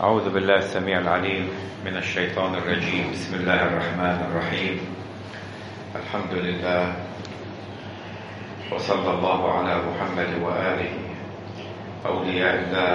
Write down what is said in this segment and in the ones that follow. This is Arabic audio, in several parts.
أعوذ بالله السميع العليم من الشيطان الرجيم. بسم الله الرحمن الرحيم. الحمد لله وصلى الله على محمد وآله أولياء الله.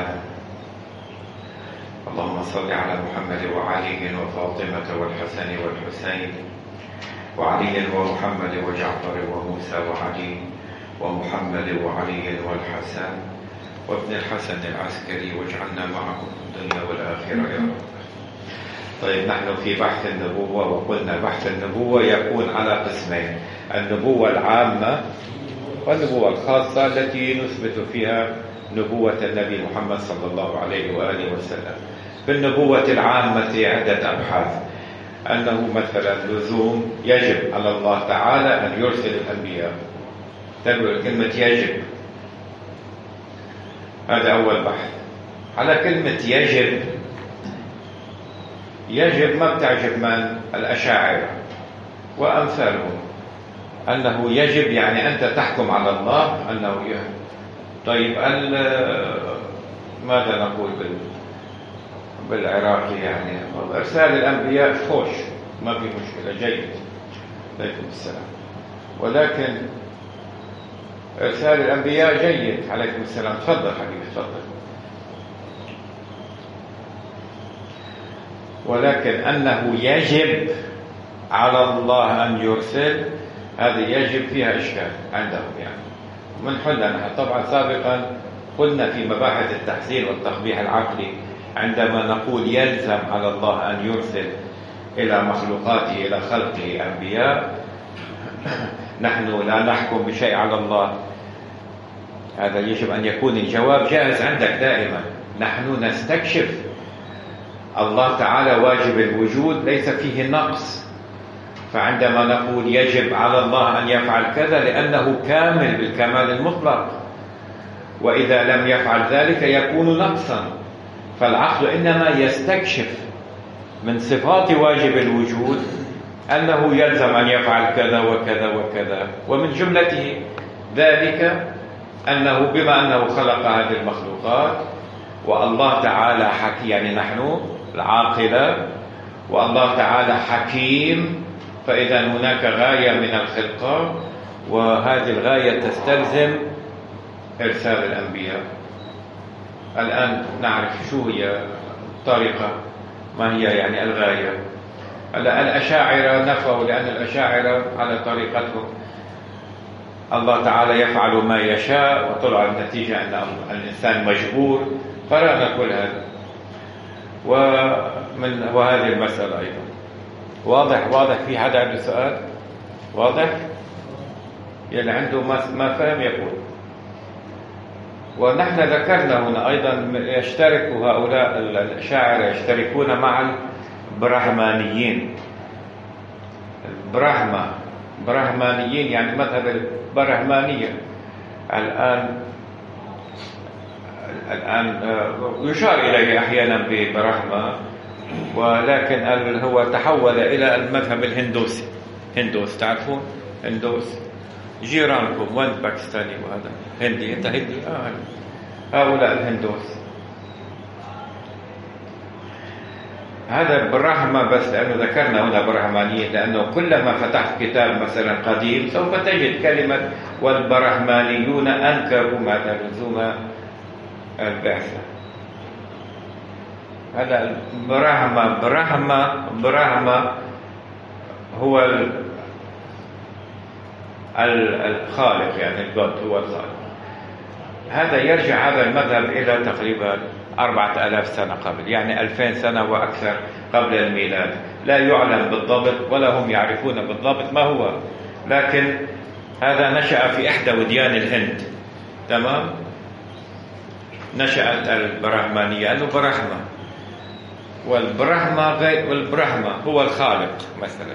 اللهم صل على محمد وعلي وفاطمة والحسن والحسين وعلي ومحمد وجعفر وموسى وعلي ومحمد وعلي والحسن وابن الحسن العسكري، واجعلنا معكم في الدنيا والآخرة يا رب. طيب، نحن في بحث النبوة، وقلنا بحث النبوة يكون على قسمين: النبوة العامة والنبوة الخاصة التي نثبت فيها نبوة النبي محمد صلى الله عليه وآله وسلم. في النبوة العامة عدة أبحاث: أنه مثلا لزوم يجب على الله تعالى أن يرسل الأنبياء. تقول كلمة يجب، هذا أول بحث. على كلمة يجب ما بتعجب من الأشاعرة وأمثالهم، أنه يجب يعني أنت تحكم على الله أنه يجب. طيب، ماذا نقول بالعراقي؟ يعني إرسال الأنبياء خوش، ما في مشكلة، جيد، عليكم السلام. ولكن إرسال الأنبياء جيد، عليكم السلام، تفضل حبيبي تفضل. ولكن أنه يجب على الله أن يرسل، هذه يجب فيها إشكال عندهم يعني. من حلنا طبعا سابقا قلنا في مباحث التحسين والتقبيح العقلي، عندما نقول يلزم على الله أن يرسل إلى مخلوقاته، إلى خلقه أنبياء، نحن لا نحكم بشيء على الله. هذا يجب أن يكون الجواب جاهز عندك دائما. نحن نستكشف الله تعالى واجب الوجود، ليس فيه نقص. فعندما نقول يجب على الله أن يفعل كذا لأنه كامل بالكمال المطلق، وإذا لم يفعل ذلك يكون نقصا. فالعقل إنما يستكشف من صفات واجب الوجود أنه يلزم أن يفعل كذا وكذا وكذا، ومن جملته ذلك أنه بما أنه خلق هذه المخلوقات، والله تعالى حكيم، يعني نحن العاقلة، والله تعالى حكيم، فإذا هناك غاية من الخلقة، وهذه الغاية تستلزم إرسال الأنبياء. الآن نعرف شو هي الطريقة، ما هي يعني الغاية. الأشاعرة نفوا، لأن الأشاعرة على طريقتهم الله تعالى يفعل ما يشاء، وطلع النتيجة أن الإنسان مجبور، قرأنا كل هذا. وهذه المسألة أيضا واضح. في حدا عنده سؤال؟ واضح؟ يلي عنده ما فهم يقول. ونحن ذكرنا هنا أيضا يشترك هؤلاء الأشاعرة، يشتركون مع البرهمانيين. برهمانيين يعني مذهب البرهمانية. الآن يشار إليه أحيانا ببرهمة، ولكن هو تحول إلى المذهب الهندوسي. هندوس، تعرفون هندوس؟ جيرانكم، وين باكستاني وهذا هندي، أنت هندي. هؤلاء الهندوس. هذا برهمة، بس لأنه ذكرنا هنا برهمانيين، لأنه كلما فتحت كتاب مثلا قديم سوف تجد كلمة والبرهمانيون أنكروا ماذا لزوم البعثة. هذا برهمة هو الخالق، يعني الجود هو الخالق. هذا يرجع هذا المذهب إلى تقريبا 4000 سنة قبل، يعني 2000 سنة وأكثر قبل الميلاد. لا يعلم بالضبط ولا هم يعرفون بالضبط ما هو، لكن هذا نشأ في إحدى وديان الهند. تمام؟ نشأت البرهمانية، أنه برهمة، والبرهمة هو الخالق مثلا.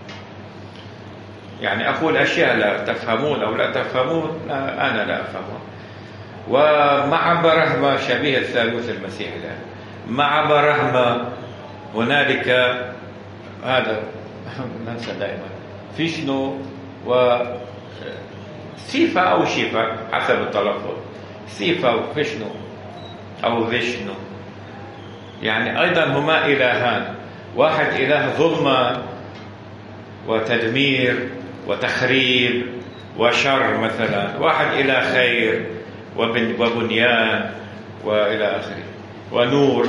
يعني أقول أشياء لا تفهمون أو لا تفهمون، أنا لا أفهمون. ومع برهمة شبيه الثالوث المسيحي الآن. مع برهمة هنالك هذا ننسى دائما فيشنو وسيفا أو شيفا حسب التلفظ، سيفا وفيشنو أو فيشنو. يعني أيضا هما إلهان، واحد إله ظلمة وتدمير وتخريب وشر مثلا، واحد إله خير وبنيان وإلى آخره ونور.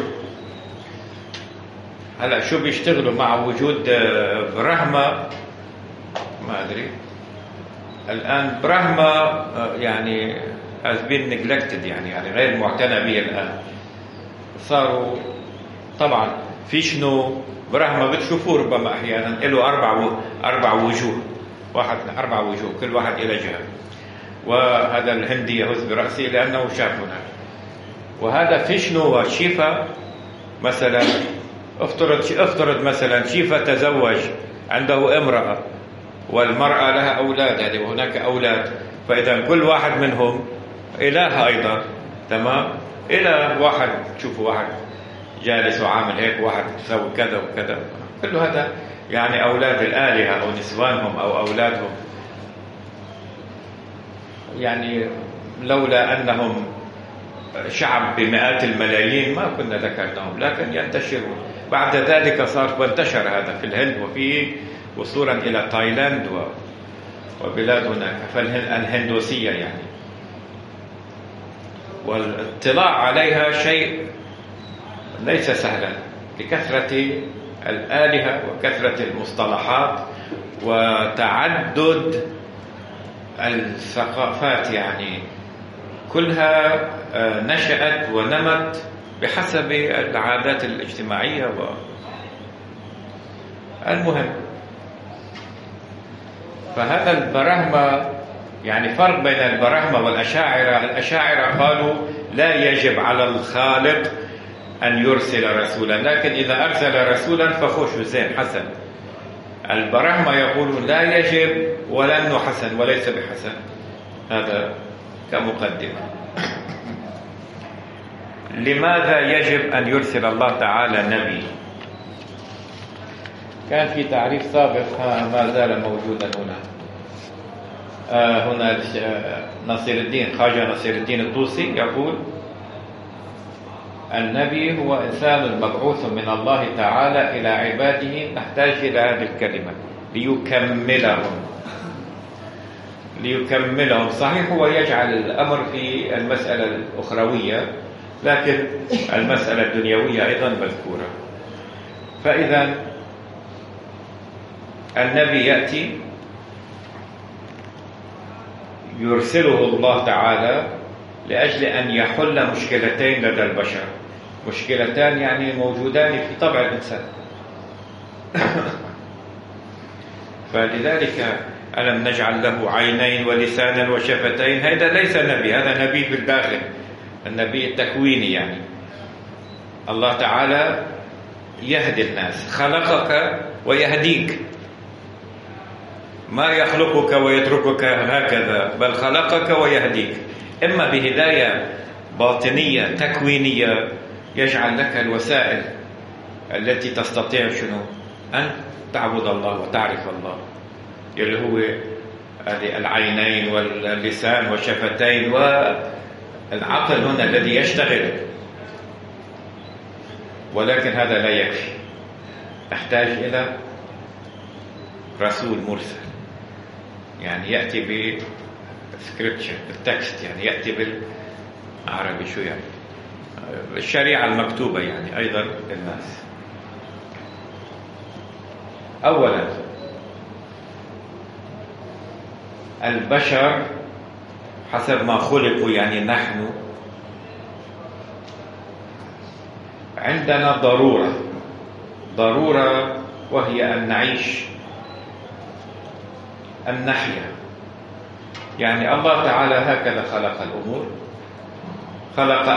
هلا شو بيشتغلوا مع وجود برهما؟ ما أدري الآن. برهما يعني has been neglected، يعني غير معتنى به الآن. صاروا طبعا فيشنو برهما بتشوفوه ربما أحيانا له أربع وجوه، واحد من 4 وجوه، كل واحد إلى جهة. وهذا الهندي يهز برأسه لأنه شافنا. وهذا فيشنو وشيفا مثلا، افترض مثلا شيفا تزوج، عنده امرأة والمرأة لها أولاد، يعني وهناك أولاد، فإذا كل واحد منهم إله أيضا. تمام. إله واحد تشوفوا واحد جالس وعامل هيك، واحد يسوي كذا وكذا، كل هذا يعني أولاد الآلهة أو نسوانهم أو أولادهم. يعني لولا أنهم شعب بمئات الملايين ما كنا ذكرناهم، لكن ينتشرون. بعد ذلك صار وانتشر هذا في الهند، وفيه وصولا إلى تايلاند وبلاد هناك، فالهندوسية يعني. والاطلاع عليها شيء ليس سهلا لكثرة الآلهة وكثرة المصطلحات وتعدد الثقافات، يعني كلها نشأت ونمت بحسب العادات الاجتماعية. المهم، فهذا البراهمة يعني فرق بين البراهمة والأشاعرة. الأشاعرة قالوا لا يجب على الخالق أن يرسل رسولا، لكن إذا أرسل رسولا فخوش زين حسن. البراهمة يقولون لا يجب ولأنه حسن وليس بحسن. هذا كمقدمة. لماذا يجب أن يرسل الله تعالى نبي؟ كان في تعريف سابق ما زال موجودا هنا. هنا نصير الدين، خواجة نصير الدين الطوسي يقول: النبي هو إنسان مبعوث من الله تعالى إلى عباده، نحتاج إلى هذه الكلمة ليكملهم. صحيح هو يجعل الأمر في المسألة الأخروية، لكن المسألة الدنيوية أيضا مذكورة. فإذا النبي يأتي يرسله الله تعالى لأجل أن يحل مشكلتين لدى البشر، مشكلتان يعني موجودان في طبع الإنسان. فلذلك ألم نجعل له عينين ولسانا وشفتين. هذا ليس نبي، هذا نبي في الداخل، النبي التكويني. يعني الله تعالى يهدي الناس، خلقك ويهديك، ما يخلقك ويتركك هكذا، بل خلقك ويهديك، إما بهداية باطنية تكوينية يجعل لك الوسائل التي تستطيع شنو أن تعبد الله وتعرف الله، اللي هو العينين واللسان والشفتين والعقل هنا الذي يشتغل. ولكن هذا لا يكفي، نحتاج إلى رسول مرسل، يعني يأتي بسكريبتشر، بالتكست، يعني يأتي بالعربي شو يعني الشريعة المكتوبة يعني أيضا للناس. أولا البشر حسب ما خلقوا، يعني نحن عندنا ضرورة وهي أن نعيش، أن نحيا. يعني الله تعالى هكذا خلق الأمور. خلق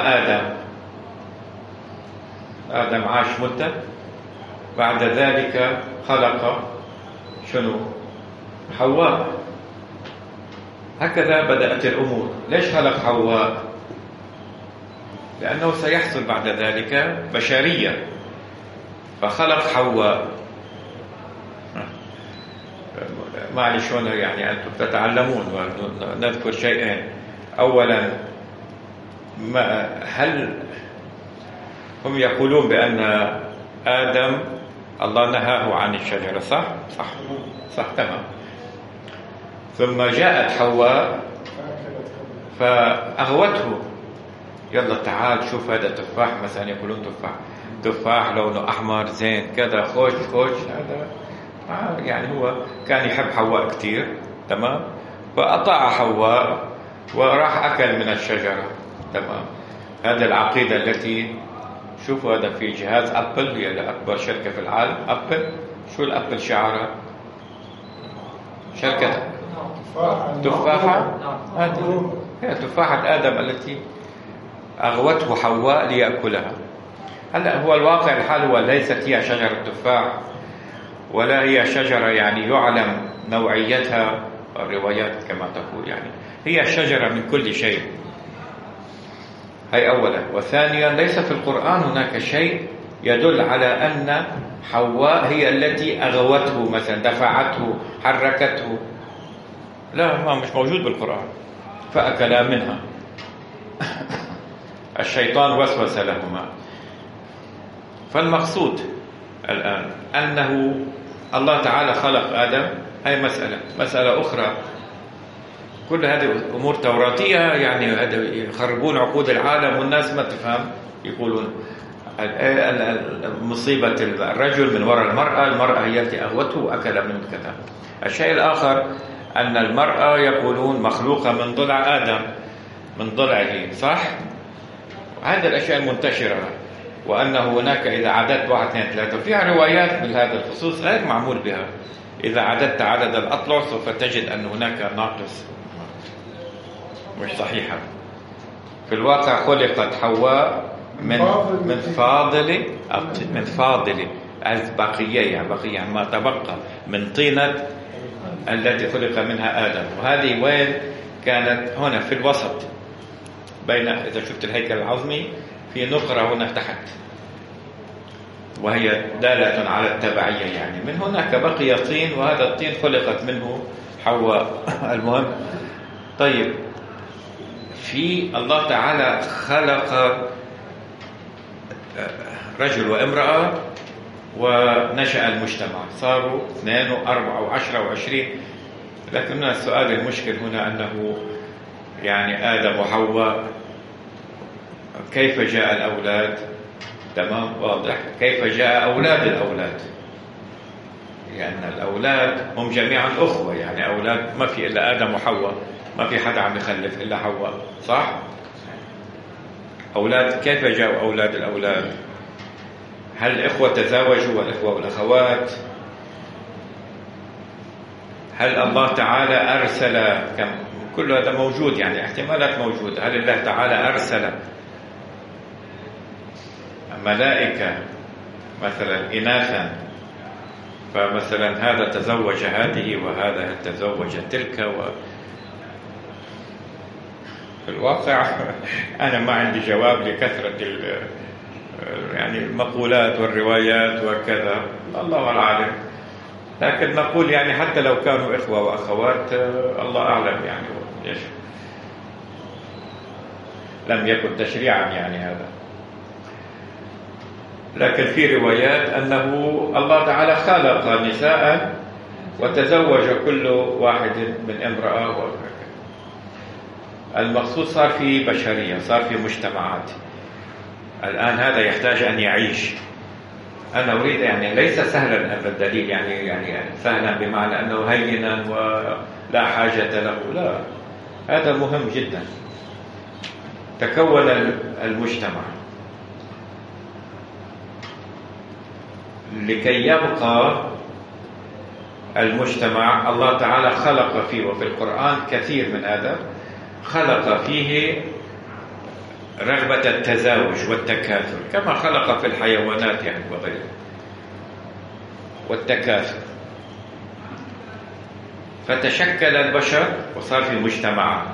آدم عاش مدة، بعد ذلك خلق شنو؟ حواء. هكذا بدأت الأمور. ليش خلق حواء؟ لأنه سيحصل بعد ذلك بشرية، فخلق حواء. معلش هنا يعني أنتم تتعلمون ونذكر شيئين. أولا، هل هم يقولون بأن آدم الله نهاه عن الشجرة، صح؟ صح، صح، تمام. ثم جاءت حواء فأغوته، يلا تعال شوف هذا تفاح مثلا، يقولون تفاح لونه أحمر زين كذا، خوش هذا يعني هو كان يحب حواء كتير، تمام، فأطاع حواء وراح أكل من الشجرة، تمام. هذه العقيدة التي شوفوا هذا في جهاز أبل، هي أكبر شركة في العالم، أبل. شو الأبل شعارها؟ شركة تفاحة، هذه هي تفاحة آدم التي أغوته حواء ليأكلها. هلا هو الواقع الحال هو ليست هي شجرة تفاح، ولا هي شجرة يعني يعلم نوعيتها، الروايات كما تقول يعني هي شجرة من كل شيء. هي أولا. وثانيا ليس في القرآن هناك شيء يدل على أن حواء هي التي أغوته مثلا، دفعته، حركته، لا، ما مش موجود بالقرآن. فأكلا منها الشيطان وسوس لهما. فالمقصود الآن أنه الله تعالى خلق آدم، هي مسألة أخرى. كل هذه أمور توراتية، يعني يخربون عقود العالم والناس ما تفهم. يقولون مصيبة الرجل من وراء المرأة هي التي أغوته وأكل من كذا. الشيء الآخر أن المرأة يقولون مخلوقة من ضلع آدم، من ضلعه، صح؟ هذه الأشياء المنتشرة. وأنه هناك إذا عددت 1 2 3، فيها روايات بهذا الخصوص غير معمول بها. إذا عددت عدد الأضلع سوف تجد أن هناك ناقص، مش صحيحة. في الواقع خلقت حواء من فاضل بقية، يعني ما تبقى من طينة التي خلق منها آدم. وهذه وين كانت؟ هنا في الوسط، بين، إذا شفت الهيكل العظمي، في نقرة هنا تحت، وهي دالة على التبعية، يعني من هناك بقي طين، وهذا الطين خلقت منه حواء. المهم، طيب، في الله تعالى خلق رجل وامرأة ونشأ المجتمع، صاروا 2 و4 و10 و20. لكن هنا السؤال المشكل هنا أنه يعني آدم وحواء كيف جاء الأولاد؟ تمام، واضح. كيف جاء أولاد الأولاد؟ لأن الأولاد هم جميعا أخوة، يعني أولاد ما في إلا آدم وحواء، ما في حدا عم يخلف إلا حواء، صح؟ أولاد، كيف جاءوا أولاد الأولاد؟ هل الإخوة تزاوجوا والإخوة والأخوات؟ هل الله تعالى أرسل كل هذا موجود، يعني احتمالات موجودة. هل الله تعالى أرسل ملائكة مثلا إناثا، فمثلا هذا تزوج هذه وهذا تزوج تلك في الواقع أنا ما عندي جواب لكثرة يعني المقولات والروايات وكذا، الله العالم. لكن نقول يعني حتى لو كانوا إخوة وأخوات، الله أعلم يعني إيش، لم يكن تشريعا يعني هذا. لكن في روايات أنه الله تعالى خلق نساء وتزوج كل واحد من امرأة، المقصود صار في بشرية، صار في مجتمعات. الآن هذا يحتاج أن يعيش. أنا أريد يعني ليس سهلا بالدليل، يعني سهلا بمعنى أنه هينا ولا حاجة له، لا، هذا مهم جدا. تكون المجتمع لكي يبقى المجتمع. الله تعالى خلق فيه، وفي القرآن كثير من هذا، خلق فيه رغبة التزاوج والتكاثر، كما خلق في الحيوانات يعني وغيرها، والتكاثر. فتشكل البشر وصار في مجتمعات.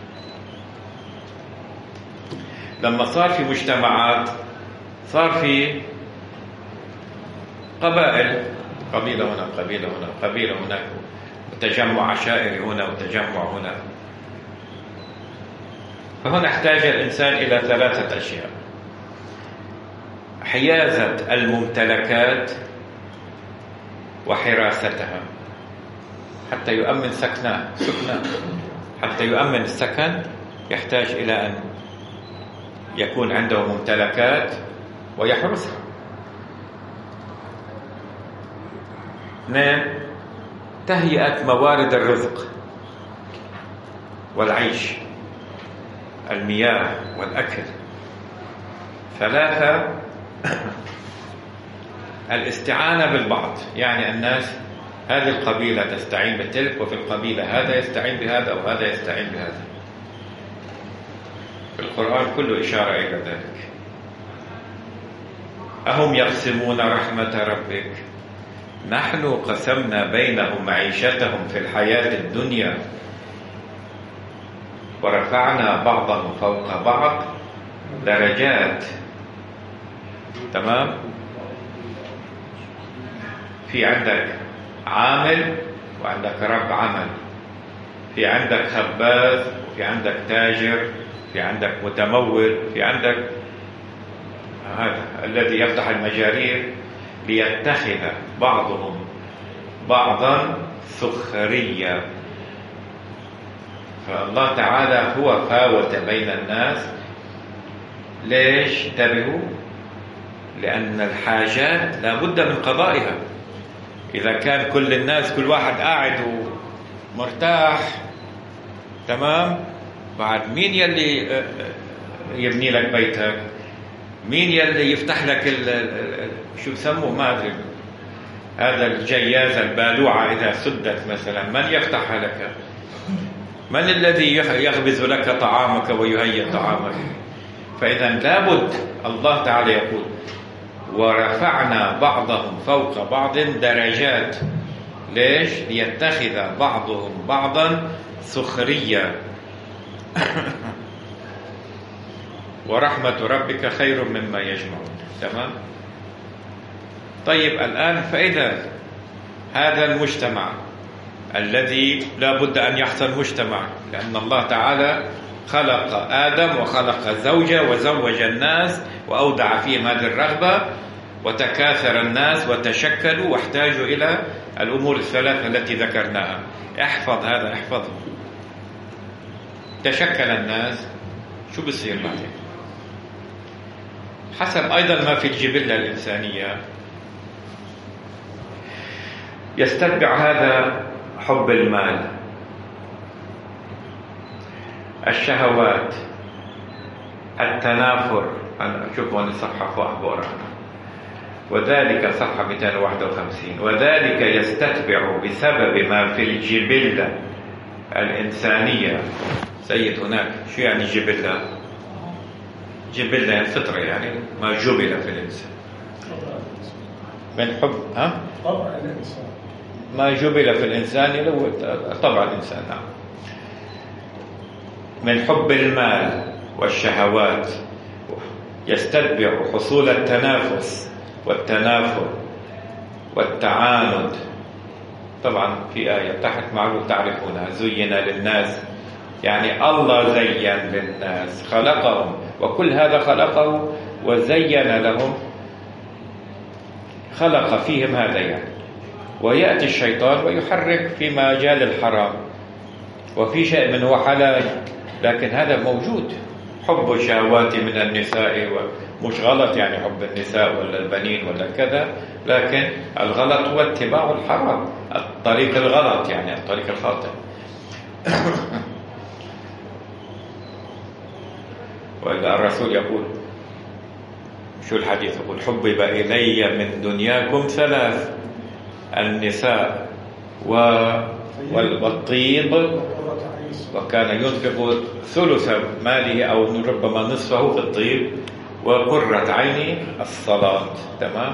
لما صار في مجتمعات صار في قبائل، قبيلة هنا، قبيلة هنا، قبيلة هناك، وتجمع عشائري هنا وتجمع هنا. فهنا احتاج الإنسان إلى 3 أشياء. حيازة الممتلكات وحراستها حتى يؤمن سكنه. حتى يؤمن السكن يحتاج إلى أن يكون عنده ممتلكات ويحرسها. 2. تهيئة موارد الرزق والعيش، المياه والأكل. 3. الاستعانة بالبعض، يعني الناس هذه القبيلة تستعين بتلك، وفي القبيلة هذا يستعين بهذا وهذا يستعين بهذا. في القرآن كله إشارة إلى ذلك. أهم يقسمون رحمة ربك نحن قسمنا بينهم معيشتهم في الحياة الدنيا ورفعنا بعضهم فوق بعض درجات. تمام؟ في عندك عامل وعندك رب عمل، في عندك خباز وفي عندك تاجر، في عندك متمول، في عندك هذا الذي يفتح المجارير ليتخذ بعضهم بعضا سخريا. فالله تعالى هو فاوت بين الناس. ليش؟ انتبهوا، لأن الحاجات لا بد من قضائها. إذا كان كل الناس كل واحد قاعد ومرتاح تمام، بعد مين يلي يبني لك بيتك؟ مين يلي يفتح لك شو بسموه ما أدري، هذا الجيازة البالوعة إذا سدت مثلا، من يفتحها لك؟ من الذي يخبز لك طعامك ويهيئ طعامك؟ فإذا لابد، الله تعالى يقول ورفعنا بعضهم فوق بعض درجات. ليش؟ ليتخذ بعضهم بعضا سخريا. ورحمة ربك خير مما يجمعون. تمام؟ طيب الآن فإذا هذا المجتمع الذي لا بد أن يحصل مجتمع، لأن الله تعالى خلق آدم وخلق زوجة وزوج الناس وأودع فيهم هذه الرغبة، وتكاثر الناس وتشكلوا واحتاجوا إلى الأمور الثلاثة التي ذكرناها. احفظ هذا، احفظه. تشكل الناس، شو بصير بعدين؟ حسب أيضا ما في الجبلة الإنسانية، يستتبع هذا حب المال، الشهوات، التنافر. شوفوا الصفحة فوق ورانا، وذلك صفحة 251. وذلك يستتبع بسبب ما في الجبلة الإنسانية. سيد هناك، شو يعني جبلة؟ جبلة يعني فطرة، يعني ما جبل في الإنسان من حب طبع الإنسان، ما جبل في الإنسان لو طبع الإنسان. نعم. من حب المال والشهوات يستتبع حصول التنافس والتنافر والتعاند. طبعا في آية تحت معلوم تعرفونها، زين للناس، يعني الله زين للناس، خلقهم، وكل هذا خلقه وزين لهم، خلق فيهم هذا يعني. ويأتي الشيطان ويحرك في مجال الحرام، وفي شيء منه حلال، لكن هذا موجود. حب الشهوات من النساء، مش غلط يعني حب النساء ولا البنين ولا كذا، لكن الغلط هو اتباع الحرام، الطريق الغلط يعني الطريق الخاطئ. والرسول يقول، شو الحديث يقول؟ حبب إلي من دنياكم ثلاث: النساء والطيب، وكان ينفق ثلث ماله أو ربما نصفه في الطيب، وقرة عيني الصلاة. تمام؟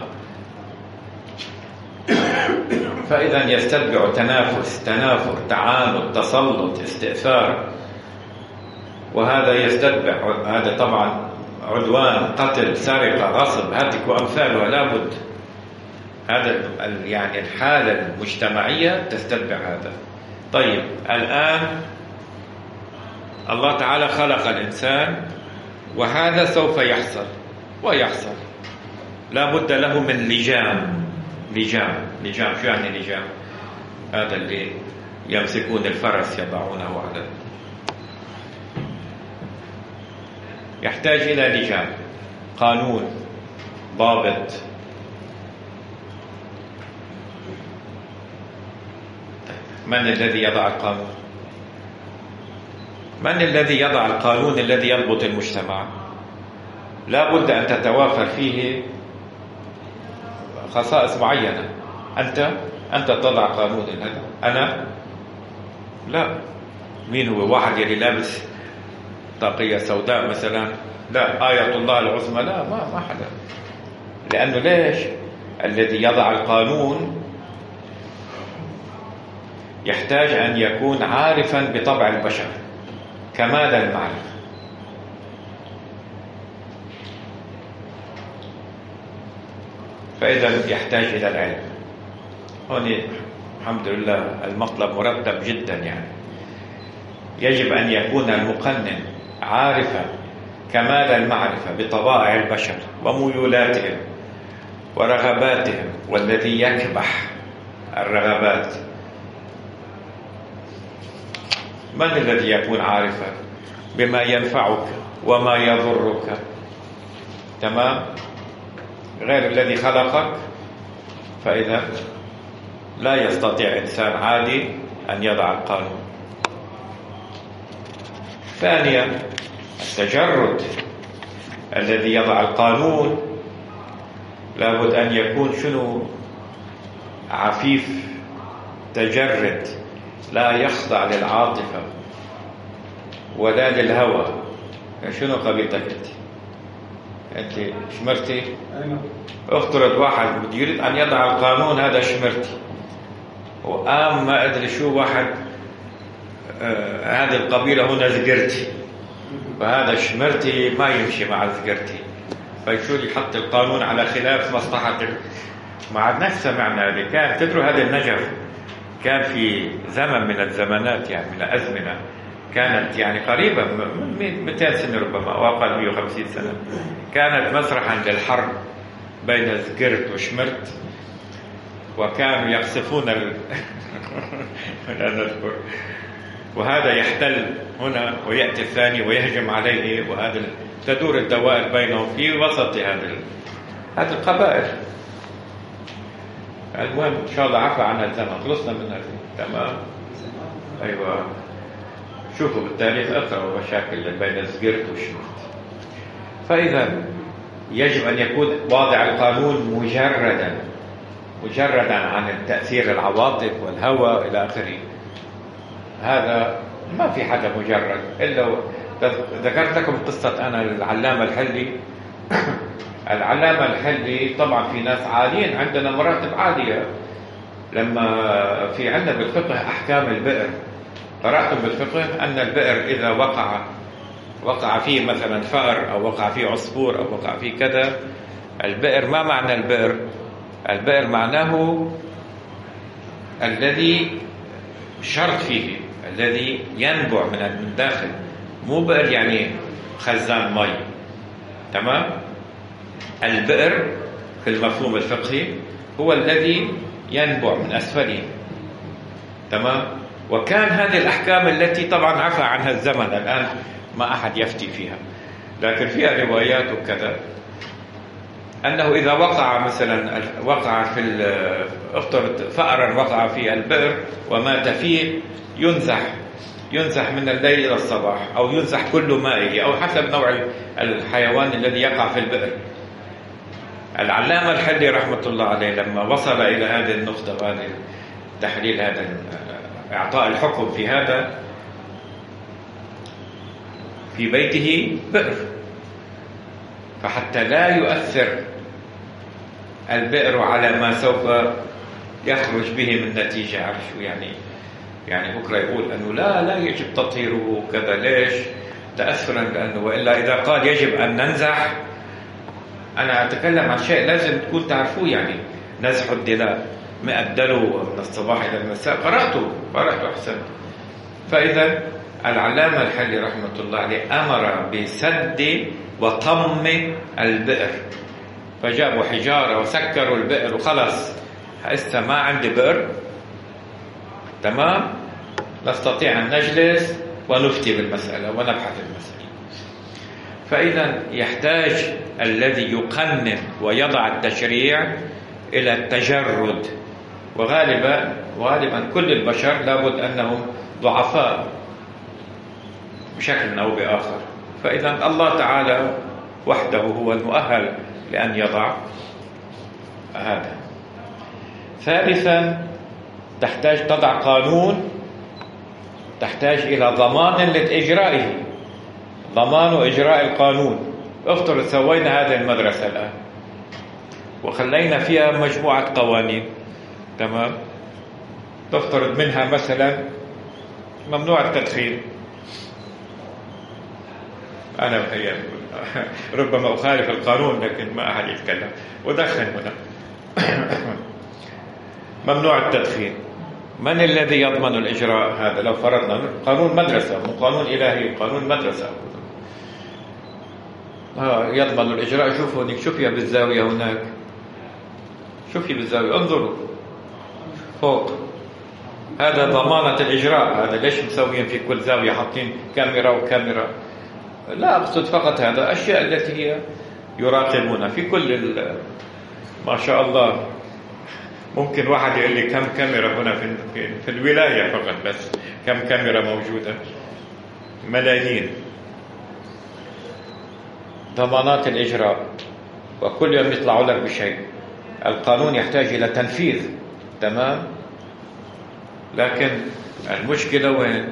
فإذا يستتبع تنافس، تنافر، تعاند، تسلط، استئثار، وهذا يستتبع هذا طبعا عدوان، قتل، سرقة، غصب، هتك وأمثالها. لابد هذا يعني الحالة المجتمعية تستتبع هذا. طيب الآن الله تعالى خلق الإنسان، وهذا سوف يحصل ويحصل. لا بد له من لجام. لجام شو يعني لجام؟ هذا اللي يمسكون الفرس يضعونه على، يحتاج إلى لجام، قانون ضابط. من الذي يضع القانون؟ من الذي يضع القانون الذي يضبط المجتمع؟ لا بد أن تتوافر فيه خصائص معينة. أنت تضع قانون هذا، أنا لا. مين هو؟ واحد يلي لابس طاقية سوداء مثلا؟ لا. آية الله العظمى؟ لا، ما حدا. لأنه ليش؟ الذي يضع القانون يحتاج أن يكون عارفا بطبع البشر كمال المعرفة. فإذا يحتاج إلى العلم. هون الحمد لله المطلب مرتب جدا. يعني يجب أن يكون المقنن عارفا كمال المعرفة بطبائع البشر وميولاتهم ورغباتهم، والذي يكبح الرغبات. من الذي يكون عارفا بما ينفعك وما يضرك؟ تمام؟ غير الذي خلقك. فإذا لا يستطيع إنسان عادي أن يضع القانون. ثانيا، التجرد. الذي يضع القانون لابد أن يكون شنو؟ عفيف، تجرد، لا يخضع للعاطفة ولا للهوى. شنو قبيلتك أنت شمرتي؟ افترض واحد بده يريد أن يضع القانون، هذا شمرتي، وقام ما أدري شو واحد هذه القبيلة هنا زقرتي، فهذا شمرتي ما يمشي مع زقرتي، فشو اللي يحط القانون على خلاف مصلحتك؟ ما عدناش سمعنا هذه. كان تدروا هذا النجف كان في زمن من الزمانات، يعني من الأزمنة كانت يعني قريبة من 200 سنة ربما أو أقل، 150 سنة، كانت مسرحا للحرب بين زقرت وشمرت، وكانوا يقصفون لا نذكر، وهذا يحتل هنا ويأتي الثاني ويهجم عليه، وهذا تدور الدوائر بينهم في وسط هذه القبائل. المهم إن شاء الله عفى عنها الزمن، خلصنا منها. تمام. أيوة، شوفوا بالتاريخ أقرأوا مشاكل بين زقرت وشمرت. فإذا يجب أن يكون واضع القانون مجردا عن تأثير العواطف والهوى إلى آخره. هذا ما في حدا مجرد إلا ذكرت لكم قصة أنا العلامة الحلي. العلامة الحلي طبعا في ناس عاليين، عندنا مراتب عالية. لما في عندنا بالفقه أحكام البئر، قرأتم بالفقه أن البئر إذا وقع فيه مثلا فأر أو وقع فيه عصفور أو وقع فيه كذا، البئر ما معنى البئر؟ البئر معناه الذي شرط فيه، الذي ينبع من الداخل، مو بئر يعني خزان مي. تمام؟ البئر في المفهوم الفقهي هو الذي ينبع من أسفله. تمام؟ وكان هذه الأحكام التي طبعا عفى عنها الزمن الآن ما أحد يفتي فيها، لكن فيها روايات وكذا، أنه إذا وقع مثلا في افترض فأرا وقع في البئر ومات فيه، ينزح من الليل إلى الصباح، أو ينزح كل مائه، أو حسب نوع الحيوان الذي يقع في البئر. العلامة الحلي رحمة الله عليه لما وصل إلى هذه النقطة وهذه التحليل، هذا إعطاء الحكم في هذا، في بيته بئر، فحتى لا يؤثر البئر على ما سوف يخرج به من نتيجة. عارف شو يعني بكرة يقول أنه لا يجب تطهيره كذا. ليش؟ تأثرا، لأنه وإلا إذا قال يجب أن ننزح، أنا أتكلم عن شيء لازم تكون تعرفوه، يعني نزح الدلاء 100 دلو من الصباح إلى المساء، قرأته أحسن. فإذا العلامة الحلي رحمة الله عليه أمر بسد وطم البئر، فجابوا حجارة وسكروا البئر وخلص هسه ما عندي بئر، تمام، نستطيع أن نجلس ونفتي بالمسألة ونبحث المسألة. فإذا يحتاج الذي يقنن ويضع التشريع إلى التجرد، وغالبا كل البشر لابد أنهم ضعفاء بشكل أو بآخر. فإذا الله تعالى وحده هو المؤهل لأن يضع هذا. ثالثا تحتاج تضع قانون، تحتاج إلى ضمان لإجرائه، ضمان وإجراء القانون. افترض سوينا هذه المدرسة الآن وخلينا فيها مجموعة قوانين، تمام، تفترض منها مثلا ممنوع التدخين. أنا ربما أخالف القانون لكن ما أحد يتكلم ودخن هنا. ممنوع التدخين، من الذي يضمن الإجراء هذا؟ لو فرضنا قانون مدرسة، مو قانون إلهي، قانون مدرسة، يضمن الإجراء. شوفوا هناك، شوفي بالزاوية هناك، شوفي بالزاوية، انظروا فوق، هذا ضمانة الإجراء. هذا ليش مسويين في كل زاوية حاطين كاميرا وكاميرا؟ لا أقصد فقط هذا، أشياء التي هي يراقبون في كل ما شاء الله. ممكن واحد يقول لي كم كاميرا هنا في الولاية فقط، بس كم كاميرا موجودة؟ ملايين. ضمانات الإجراء، وكل يوم يطلعوا لك بشيء. القانون يحتاج إلى تنفيذ، تمام، لكن المشكلة وين؟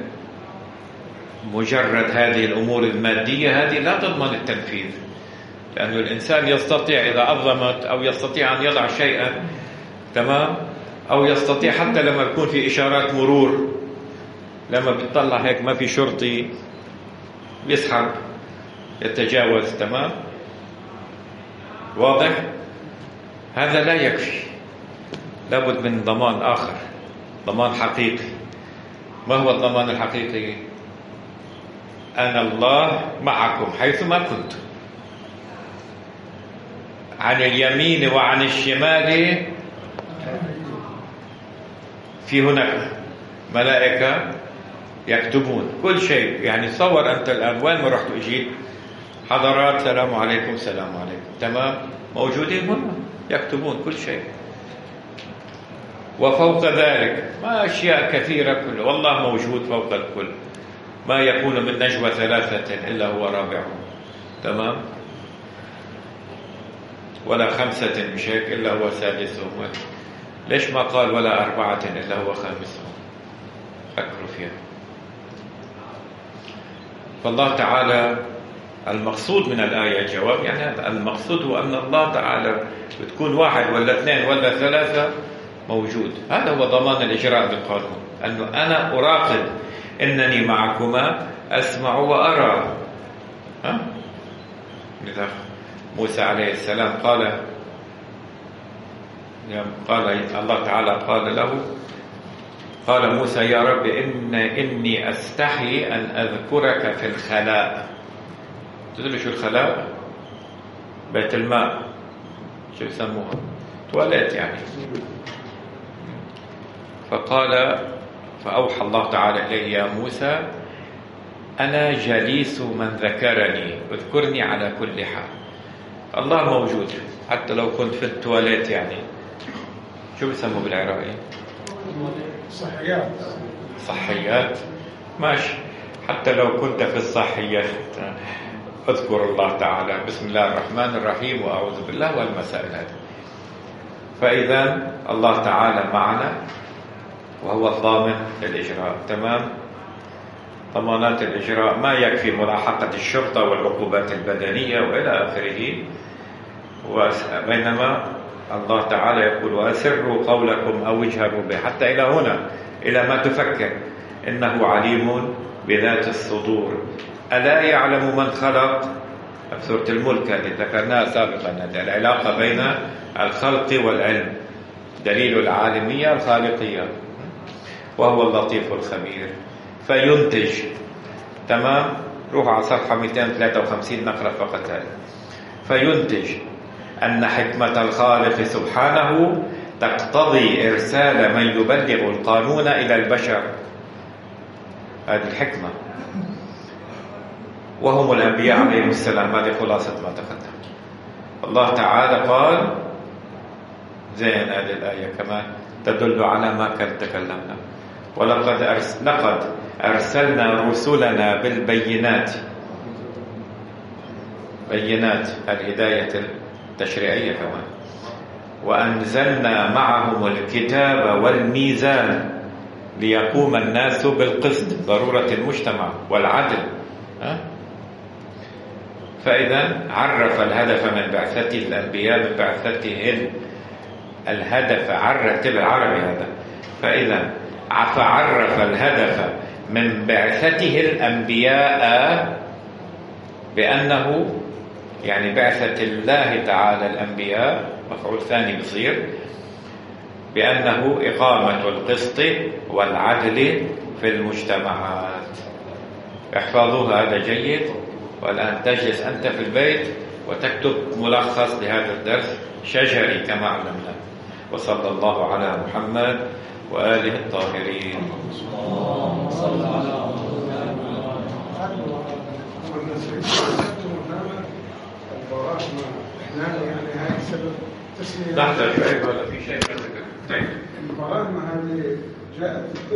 مجرد هذه الأمور المادية هذه لا تضمن التنفيذ، لأن الإنسان يستطيع إذا أظلمت أو يستطيع أن يضع شيئا، تمام، أو يستطيع حتى لما يكون في إشارات مرور، لما بتطلع هيك ما في شرطي يسحب يتجاوز، تمام، واضح؟ هذا لا يكفي، لابد من ضمان آخر، ضمان حقيقي. ما هو الضمان الحقيقي؟ أنا الله معكم حيثما كنتم، عن اليمين وعن الشمال في هناك ملائكة يكتبون كل شيء. يعني تصور أنت الآن وين ما رحت وجيت، حضرات سلام عليكم سلام عليكم، تمام، موجودين هنا يكتبون كل شيء. وفوق ذلك ما أشياء كثيرة كل، والله موجود فوق الكل. ما يكون من نجوى ثلاثة إلا هو رابعهم، تمام، ولا خمسة مش هيك إلا هو سادسهم. ليش ما قال ولا أربعة إلا هو خامسهم؟ فكروا فيها. فالله تعالى المقصود من الآية جواب، يعني المقصود هو أن الله تعالى بتكون واحد ولا اثنين ولا ثلاثة موجود. هذا هو ضمان الإجراء بالقانون، أنه أنا أراقب، إنني معكما أسمع وأرى. لذا موسى عليه السلام قال الله تعالى قال له، قال موسى يا رب إني أستحي أن أذكرك في الخلاء. تدري شو الخلاء؟ بيت الماء، شو يسموها؟ تواليت يعني. فأوحى الله تعالى إليه يا موسى أنا جليس من ذكرني، اذكرني على كل حال. الله موجود حتى لو كنت في التواليت، يعني شو بيسموه بالعراقي؟ صحيات، ماشي، حتى لو كنت في الصحيات اذكر الله تعالى، بسم الله الرحمن الرحيم وأعوذ بالله والمسائل هذه. فإذا الله تعالى معنا وهو الضامن للإجراء، تمام. ضمانات الإجراء ما يكفي ملاحقة الشرطة والعقوبات البدنية وإلى آخره، بينما الله تعالى يقول وأسروا قولكم أو اجهروا به، حتى إلى هنا، إلى ما تفكر، إنه عليم بذات الصدور. ألا يعلم من خلق؟ في سورة الملك هذه ذكرناها سابقا، العلاقة بين الخلق والعلم، دليل العالمية الخالقية، وهو اللطيف الخبير. فينتج، تمام، روح على صفحة 253 نقرأ فقط هذا. فينتج أن حكمة الخالق سبحانه تقتضي إرسال من يبلغ القانون إلى البشر. هذه الحكمة، وهم الأنبياء عليهم السلام. هذه خلاصة ما تقدم. الله تعالى قال زين هذه الآية كما تدل على ما كان تكلمنا: ولقد أرسلنا رسلنا بالبينات. بينات الهداية التشريعية كمان. وأنزلنا معهم الكتاب والميزان ليقوم الناس بالقسط، ضرورة المجتمع والعدل. فإذا عرف الهدف من بعثته الأنبياء، من بعثتهم الهدف، عرف بالعربي هذا. فإذا فعرف الهدف من بعثته الأنبياء بأنه يعني بعثة الله تعالى الأنبياء، مفعول ثاني بصير، بأنه إقامة القسط والعدل في المجتمعات. احفظوها، هذا جيد. والآن تجلس أنت في البيت وتكتب ملخص لهذا الدرس شجري كما علمنا. وصلى الله على محمد وآله الطاهرين. نحتاج ولا في شيء؟ البراءة هذه جاءت